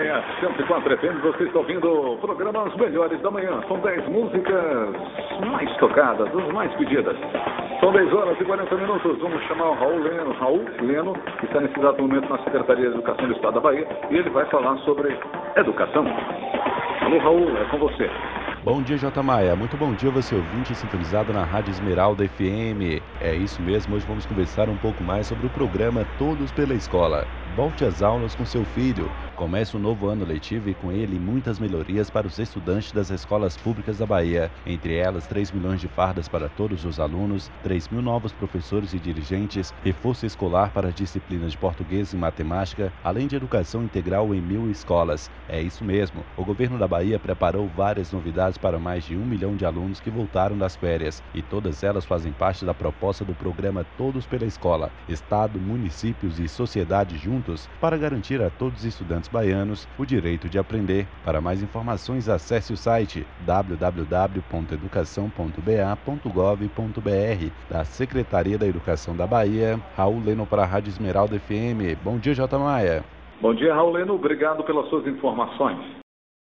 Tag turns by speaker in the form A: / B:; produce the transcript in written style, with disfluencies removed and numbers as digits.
A: Manhã 104 FM, você está ouvindo o programa As Melhores da Manhã. São 10 músicas mais tocadas, as mais pedidas. São 10 horas e 40 minutos. Vamos chamar o Raul Leno, que está nesse exato momento na Secretaria de Educação do Estado da Bahia, e ele vai falar sobre educação. Alô, Raul, é com você.
B: Bom dia, J. Maia. Muito bom dia, você ouvinte sintonizado na Rádio Esmeralda FM. É isso mesmo, hoje vamos conversar um pouco mais sobre o programa Todos pela Escola. Volte às aulas com seu filho. Comece o novo ano letivo e com ele muitas melhorias para os estudantes das escolas públicas da Bahia. Entre elas, 3 milhões de fardas para todos os alunos, 3 mil novos professores e dirigentes, reforço escolar para as disciplinas de português e matemática, além de educação integral em 1.000 escolas. É isso mesmo, o governo da Bahia preparou várias novidades para mais de 1 milhão de alunos que voltaram das férias, e todas elas fazem parte da proposta do programa Todos pela Escola. Estado, municípios e sociedade juntos para garantir a todos os estudantes baianos o direito de aprender. Para mais informações, acesse o site www.educação.ba.gov.br da Secretaria da Educação da Bahia. Raul Leno para a Rádio Esmeralda FM. Bom dia, J. Maia.
A: Bom dia, Raul Leno. Obrigado pelas suas informações.